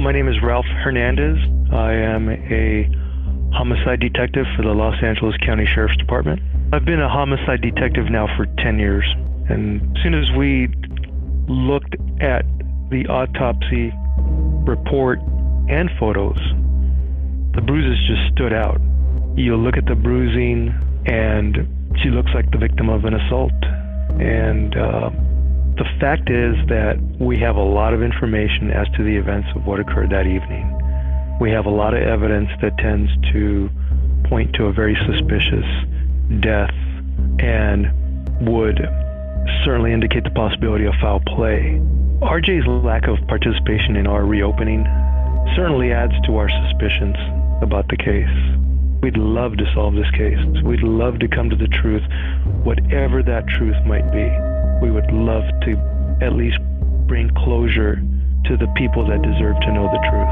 My name is Ralph Hernandez. I am a homicide detective for the Los Angeles County Sheriff's Department. I've been a homicide detective now for 10 years. And as soon as we looked at the autopsy report and photos, the bruises just stood out. You look at the bruising and she looks like the victim of an assault. And the fact is that we have a lot of information as to the events of what occurred that evening. We have a lot of evidence that tends to point to a very suspicious death and would certainly indicate the possibility of foul play. RJ's lack of participation in our reopening certainly adds to our suspicions about the case. We'd love to solve this case. We'd love to come to the truth, whatever that truth might be. We would love to at least bring closure to the people that deserve to know the truth.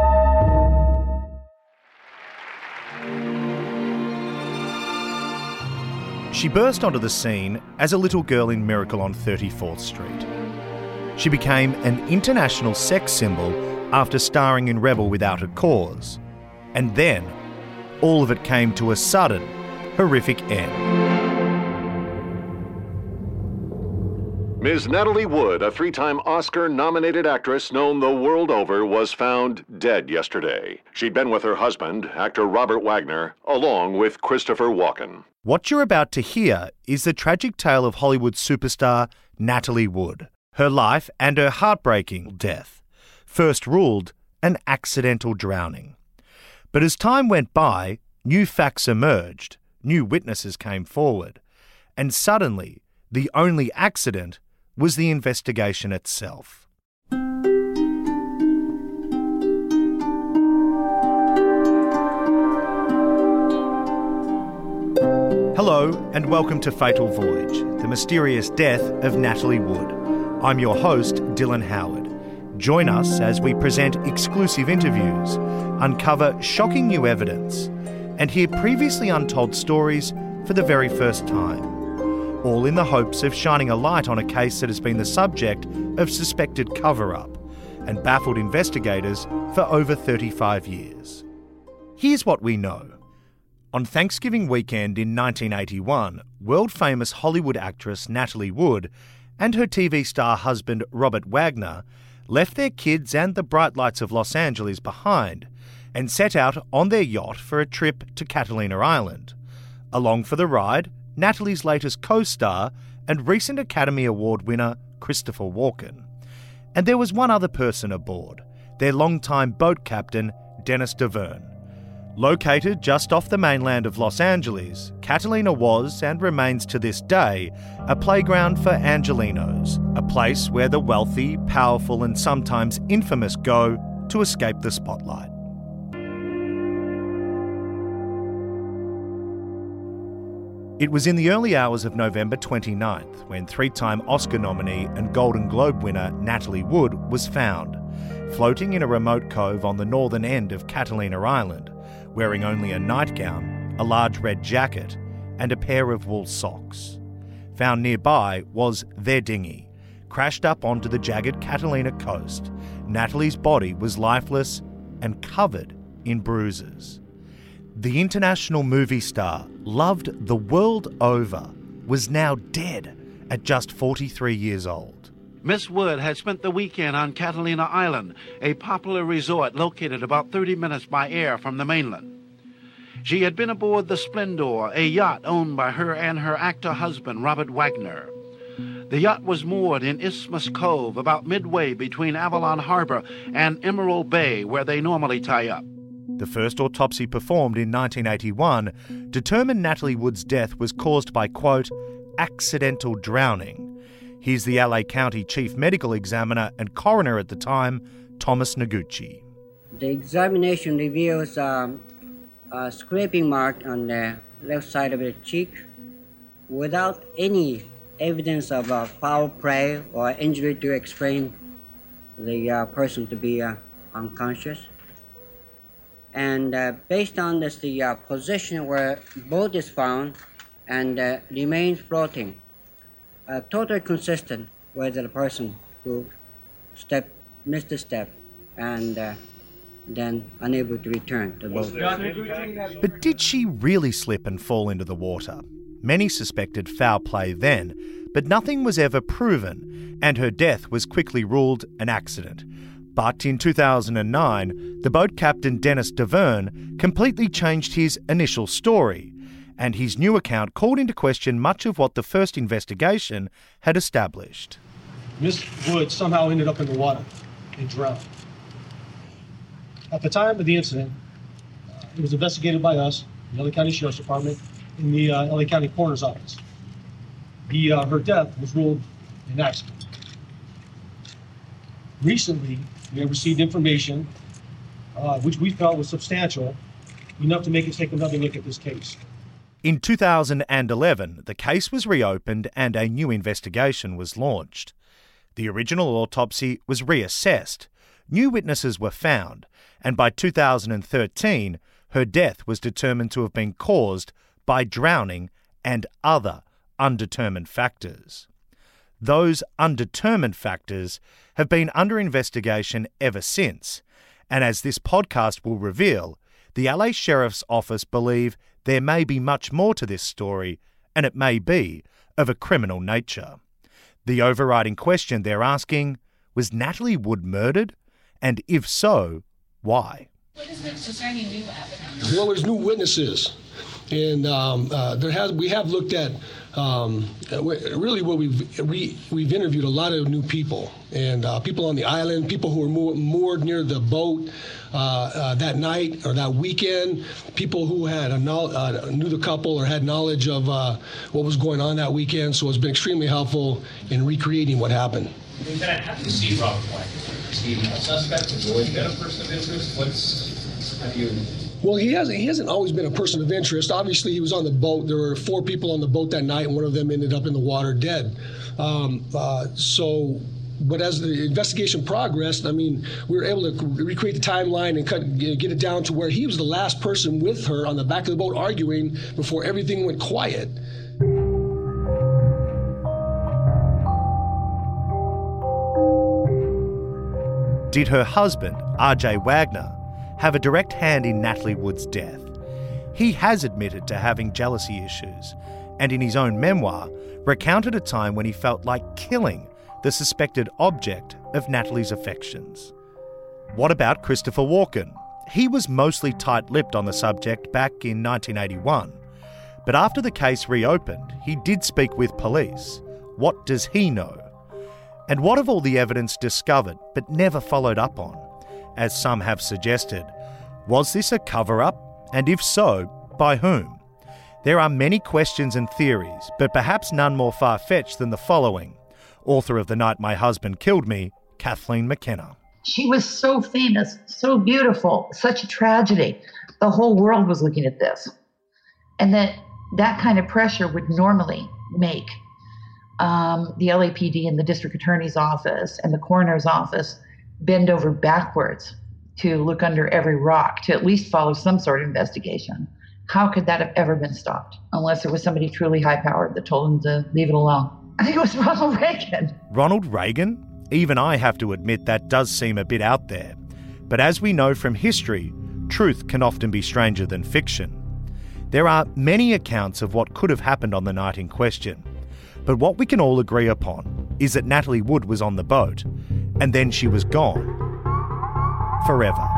She burst onto the scene as a little girl in Miracle on 34th Street. She became an international sex symbol after starring in Rebel Without a Cause. And then, all of it came to a sudden, horrific end. Ms. Natalie Wood, a three-time Oscar-nominated actress known the world over, was found dead yesterday. She'd been with her husband, actor Robert Wagner, along with Christopher Walken. What you're about to hear is the tragic tale of Hollywood superstar Natalie Wood, her life and her heartbreaking death, first ruled an accidental drowning. But as time went by, new facts emerged, new witnesses came forward, and suddenly the only accident was the investigation itself. Hello and welcome to Fatal Voyage, the mysterious death of Natalie Wood. I'm your host, Dylan Howard. Join us as we present exclusive interviews, uncover shocking new evidence, and hear previously untold stories for the very first time, all in the hopes of shining a light on a case that has been the subject of suspected cover-up and baffled investigators for over 35 years. Here's what we know. On Thanksgiving weekend in 1981, world-famous Hollywood actress Natalie Wood and her TV star husband Robert Wagner left their kids and the bright lights of Los Angeles behind and set out on their yacht for a trip to Catalina Island. Along for the ride, Natalie's latest co-star and recent Academy Award winner Christopher Walken. And there was one other person aboard, their longtime boat captain Dennis Davern. Located just off the mainland of Los Angeles, Catalina was, and remains to this day, a playground for Angelenos, a place where the wealthy, powerful and sometimes infamous go to escape the spotlight. It was in the early hours of November 29th when three-time Oscar nominee and Golden Globe winner Natalie Wood was found, floating in a remote cove on the northern end of Catalina Island, wearing only a nightgown, a large red jacket, and a pair of wool socks. Found nearby was their dinghy. Crashed up onto the jagged Catalina coast, Natalie's body was lifeless and covered in bruises. The international movie star, loved the world over, was now dead at just 43 years old. Miss Wood had spent the weekend on Catalina Island, a popular resort located about 30 minutes by air from the mainland. She had been aboard the Splendor, a yacht owned by her and her actor husband, Robert Wagner. The yacht was moored in Isthmus Cove, about midway between Avalon Harbor and Emerald Bay, where they normally tie up. The first autopsy performed in 1981 determined Natalie Wood's death was caused by, quote, accidental drowning. Here's the LA County Chief Medical Examiner and Coroner at the time, Thomas Noguchi. The examination reveals a scraping mark on the left side of the cheek without any evidence of foul play or injury to explain the person to be unconscious. And based on this, the position where boat is found and remains floating, totally consistent with the person who missed the step and then unable to return to the boat. But did she really slip and fall into the water? Many suspected foul play then, but nothing was ever proven, and her death was quickly ruled an accident. But in 2009, the boat captain Dennis Davern completely changed his initial story, and his new account called into question much of what the first investigation had established. Miss Wood somehow ended up in the water and drowned. At the time of the incident, it was investigated by us, the LA County Sheriff's Department, in the LA County Coroner's Office. Her death was ruled an accident. Recently, we have received information which we felt was substantial, enough to make us take another look at this case. In 2011, the case was reopened and a new investigation was launched. The original autopsy was reassessed, new witnesses were found, and by 2013, her death was determined to have been caused by drowning and other undetermined factors. Those undetermined factors have been under investigation ever since, and as this podcast will reveal, the LA Sheriff's Office believe there may be much more to this story, and it may be of a criminal nature. The overriding question they're asking, was Natalie Wood murdered? And if so, why? What is any new evidence? Well, there's new witnesses. And we have looked at really what we've interviewed a lot of new people and people on the island, people who were moored near the boat that night or that weekend, people who had knew the couple or had knowledge of what was going on that weekend. So it's been extremely helpful in recreating what happened. How do you see Robert Wagner? Is he a suspect? Has he always been a person of interest? Well, he hasn't always been a person of interest. Obviously, he was on the boat. There were 4 people on the boat that night, and one of them ended up in the water dead. But as the investigation progressed, we were able to recreate the timeline and get it down to where he was the last person with her on the back of the boat arguing before everything went quiet. Did her husband, R.J. Wagner, have a direct hand in Natalie Wood's death? He has admitted to having jealousy issues, and in his own memoir, recounted a time when he felt like killing the suspected object of Natalie's affections. What about Christopher Walken? He was mostly tight-lipped on the subject back in 1981, but after the case reopened, he did speak with police. What does he know? And what of all the evidence discovered but never followed up on? As some have suggested, was this a cover-up? And if so, by whom? There are many questions and theories, but perhaps none more far-fetched than the following. Author of The Night My Husband Killed Me, Kathleen McKenna. She was so famous, so beautiful, such a tragedy. The whole world was looking at this. And that kind of pressure would normally make the LAPD and the district attorney's office and the coroner's office bend over backwards to look under every rock, to at least follow some sort of investigation. How could that have ever been stopped? Unless there was somebody truly high-powered that told them to leave it alone. I think it was Ronald Reagan. Ronald Reagan? Even I have to admit that does seem a bit out there. But as we know from history, truth can often be stranger than fiction. There are many accounts of what could have happened on the night in question. But what we can all agree upon is that Natalie Wood was on the boat, and then she was gone. Forever.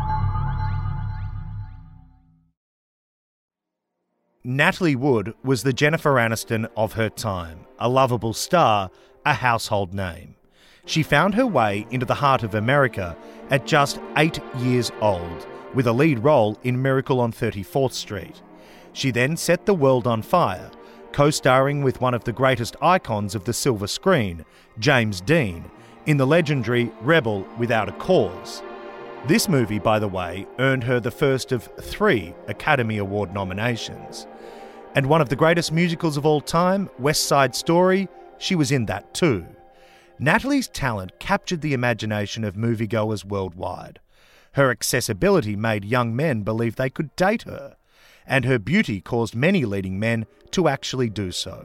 Natalie Wood was the Jennifer Aniston of her time, a lovable star, a household name. She found her way into the heart of America at just 8 years old, with a lead role in Miracle on 34th Street. She then set the world on fire, co-starring with one of the greatest icons of the silver screen, James Dean, in the legendary Rebel Without a Cause. This movie, by the way, earned her the first of 3 Academy Award nominations. And one of the greatest musicals of all time, West Side Story, she was in that too. Natalie's talent captured the imagination of moviegoers worldwide. Her accessibility made young men believe they could date her, and her beauty caused many leading men to actually do so.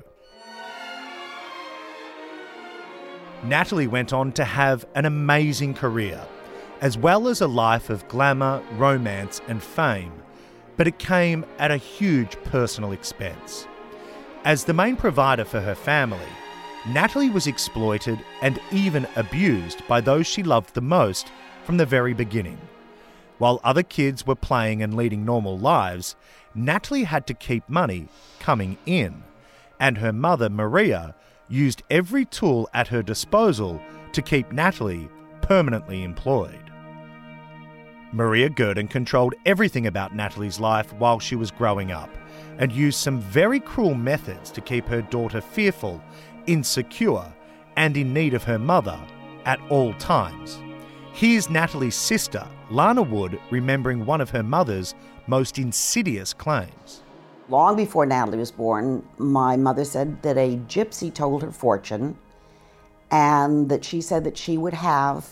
Natalie went on to have an amazing career. as well as a life of glamour, romance and fame, but it came at a huge personal expense. As the main provider for her family, Natalie was exploited and even abused by those she loved the most from the very beginning. While other kids were playing and leading normal lives, Natalie had to keep money coming in, and her mother, Maria, used every tool at her disposal to keep Natalie permanently employed. Maria Gurdon controlled everything about Natalie's life while she was growing up and used some very cruel methods to keep her daughter fearful, insecure, and in need of her mother at all times. Here's Natalie's sister, Lana Wood, remembering one of her mother's most insidious claims. Long before Natalie was born, my mother said that a gypsy told her fortune, and that she said that she would have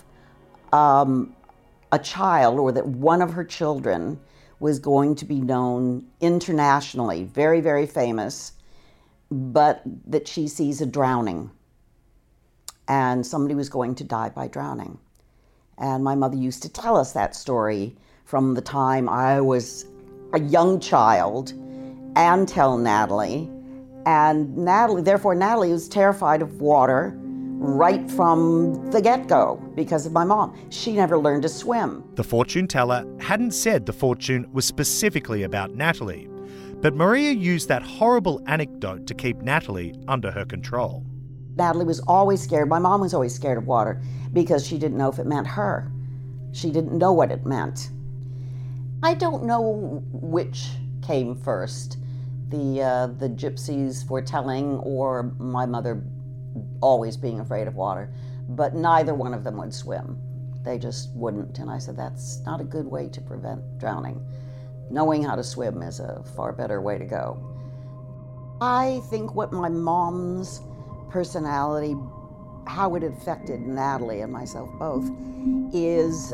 a child, or that one of her children was going to be known internationally, very, very famous, but that she sees a drowning, and somebody was going to die by drowning. And my mother used to tell us that story from the time I was a young child, and tell Natalie. And therefore Natalie was terrified of water right from the get-go because of my mom. She never learned to swim. The fortune teller hadn't said the fortune was specifically about Natalie, but Maria used that horrible anecdote to keep Natalie under her control. Natalie was always scared. My mom was always scared of water because she didn't know if it meant her. She didn't know what it meant. I don't know which came first, the gypsies foretelling or my mother always being afraid of water, but neither one of them would swim. They just wouldn't, and I said, that's not a good way to prevent drowning. Knowing how to swim is a far better way to go. I think what my mom's personality, how it affected Natalie and myself both, is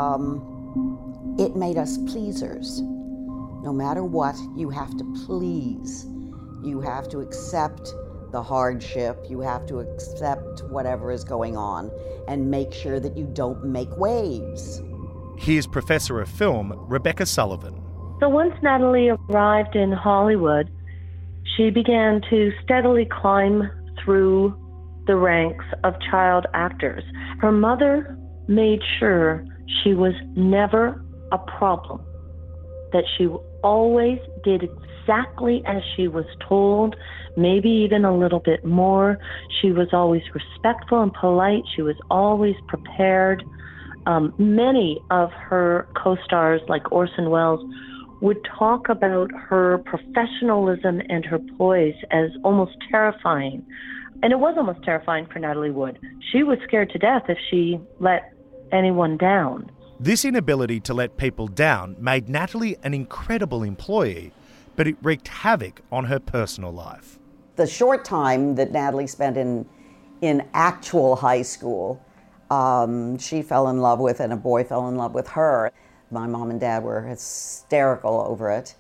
it made us pleasers. No matter what, you have to please. You have to accept the hardship, you have to accept whatever is going on and make sure that you don't make waves. Here's Professor of Film, Rebecca Sullivan. So once Natalie arrived in Hollywood, she began to steadily climb through the ranks of child actors. Her mother made sure she was never a problem, that she always did exactly as she was told, maybe even a little bit more. She was always respectful and polite. She was always prepared. Many of her co-stars, like Orson Welles, would talk about her professionalism and her poise as almost terrifying. And it was almost terrifying for Natalie Wood. She was scared to death if she let anyone down. This inability to let people down made Natalie an incredible employee, but it wreaked havoc on her personal life. The short time that Natalie spent in actual high school, she fell in love with, and a boy fell in love with her. My mom and dad were hysterical over it,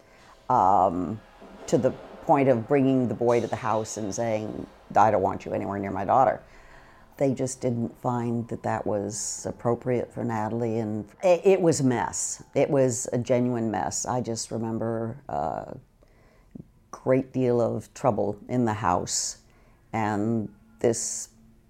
to the point of bringing the boy to the house and saying, I don't want you anywhere near my daughter. They just didn't find that that was appropriate for Natalie, and it was a mess. It was a genuine mess. I just remember a great deal of trouble in the house, and this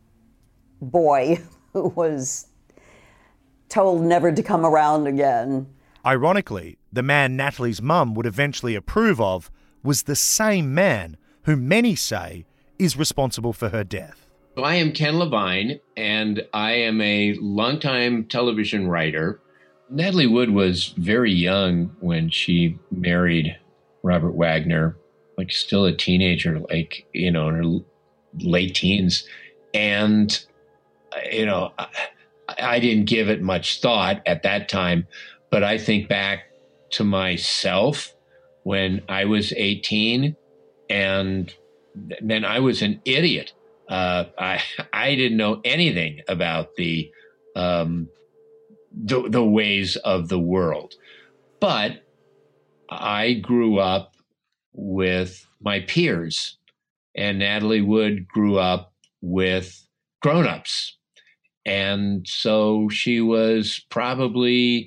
boy who was told never to come around again. Ironically, the man Natalie's mum would eventually approve of was the same man who many say is responsible for her death. I am Ken Levine, and I am a longtime television writer. Natalie Wood was very young when she married Robert Wagner, like still a teenager, like, in her late teens. And, I didn't give it much thought at that time, but I think back to myself when I was 18, and then I was an idiot. I didn't know anything about the ways of the world, but I grew up with my peers, and Natalie Wood grew up with grown-ups, And so she was probably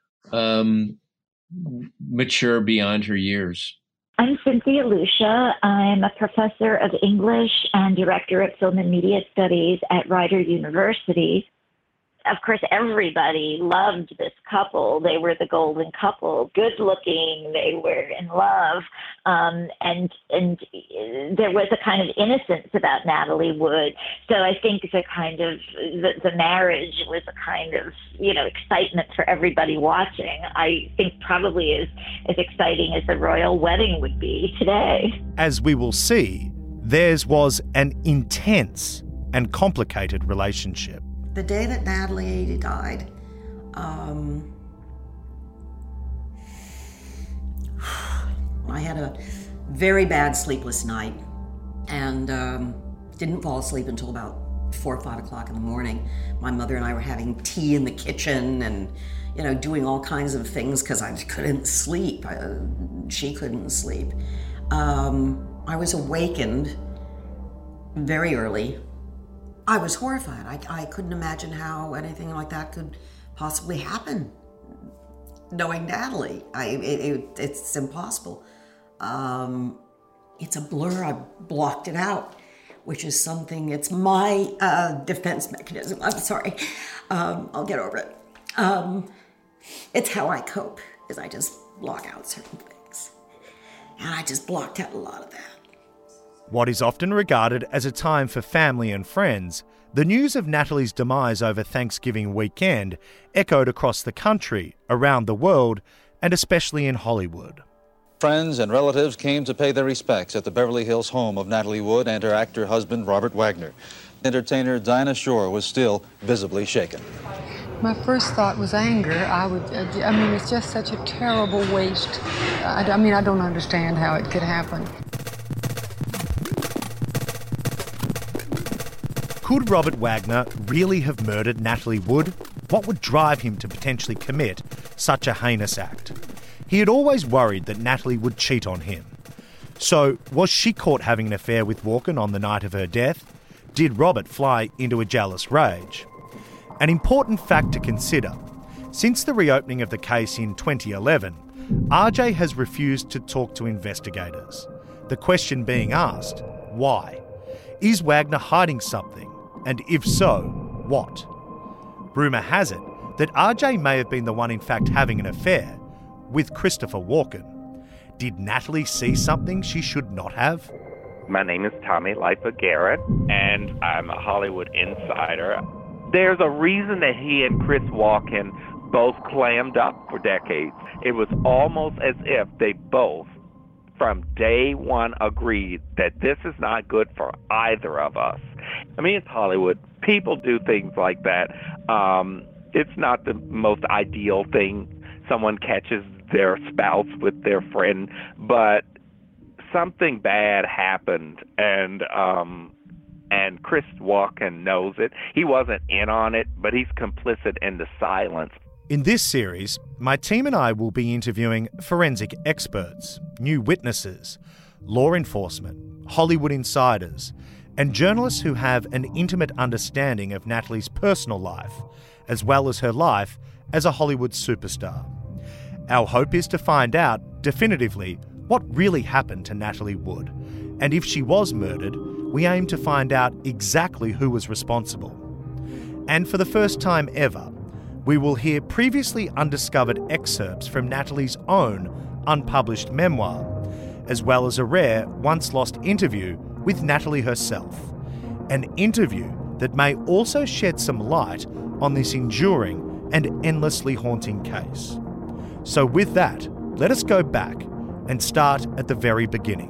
mature beyond her years. I'm Cynthia Lucia. I'm a professor of English and director of film and media studies at Rider University. Of course, everybody loved this couple. They were the golden couple, good looking, they were in love. And there was a kind of innocence about Natalie Wood. So I think the marriage was a kind of, excitement for everybody watching. I think probably as exciting as the royal wedding would be today. As we will see, theirs was an intense and complicated relationship. The day that Natalie died, I had a very bad sleepless night and didn't fall asleep until about 4 or 5 o'clock in the morning. My mother and I were having tea in the kitchen and, doing all kinds of things because I couldn't sleep. She couldn't sleep. I was awakened very early. I was horrified. I couldn't imagine how anything like that could possibly happen. Knowing Natalie, it's impossible. It's a blur. I blocked it out, which is something. It's my defense mechanism. I'm sorry. I'll get over it. It's how I cope. Is I just block out certain things, and I just blocked out a lot of that. What is often regarded as a time for family and friends, the news of Natalie's demise over Thanksgiving weekend echoed across the country, around the world, and especially in Hollywood. Friends and relatives came to pay their respects at the Beverly Hills home of Natalie Wood and her actor husband, Robert Wagner. Entertainer Dinah Shore was still visibly shaken. My first thought was anger. It's just such a terrible waste. I don't understand how it could happen. Could Robert Wagner really have murdered Natalie Wood? What would drive him to potentially commit such a heinous act? He had always worried that Natalie would cheat on him. So, was she caught having an affair with Walken on the night of her death? Did Robert fly into a jealous rage? An important fact to consider. Since the reopening of the case in 2011, RJ has refused to talk to investigators. The question being asked, why? Is Wagner hiding something? And if so, what? Rumour has it that RJ may have been the one in fact having an affair with Christopher Walken. Did Natalie see something she should not have? My name is Tommy Lipa Garrett, and I'm a Hollywood insider. There's a reason that he and Chris Walken both clammed up for decades. It was almost as if they both, from day one, agreed that this is not good for either of us. It's Hollywood. People do things like that. It's not the most ideal thing. Someone catches their spouse with their friend, but something bad happened, and Chris Walken knows it. He wasn't in on it, but he's complicit in the silence. In this series, my team and I will be interviewing forensic experts, new witnesses, law enforcement, Hollywood insiders, and journalists who have an intimate understanding of Natalie's personal life, as well as her life as a Hollywood superstar. Our hope is to find out, definitively, what really happened to Natalie Wood, and if she was murdered, we aim to find out exactly who was responsible. And for the first time ever, we will hear previously undiscovered excerpts from Natalie's own unpublished memoir, as well as a rare, once-lost interview with Natalie herself. An interview that may also shed some light on this enduring and endlessly haunting case. So with that, let us go back and start at the very beginning.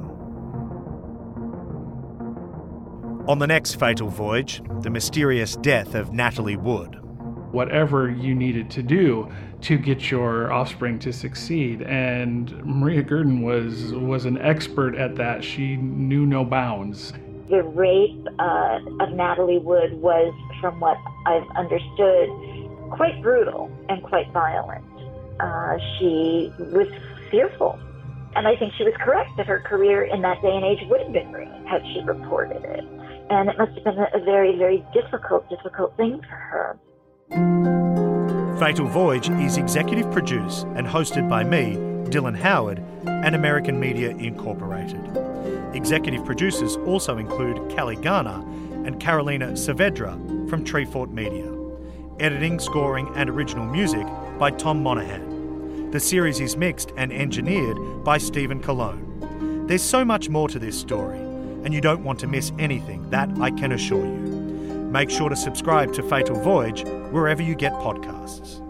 On the next Fatal Voyage, the mysterious death of Natalie Wood. Whatever you needed to do to get your offspring to succeed. And Maria Gurdon was an expert at that. She knew no bounds. The rape of Natalie Wood was, from what I've understood, quite brutal and quite violent. She was fearful. And I think she was correct that her career in that day and age would have been ruined had she reported it. And it must have been a very, very difficult thing for her. Fatal Voyage is executive produced and hosted by me, Dylan Howard, and American Media Incorporated. Executive producers also include Callie Garner and Carolina Saavedra from Treefort Media. Editing, scoring and original music by Tom Monahan. The series is mixed and engineered by Stephen Colon. There's so much more to this story, and you don't want to miss anything, that I can assure you. Make sure to subscribe to Fatal Voyage wherever you get podcasts.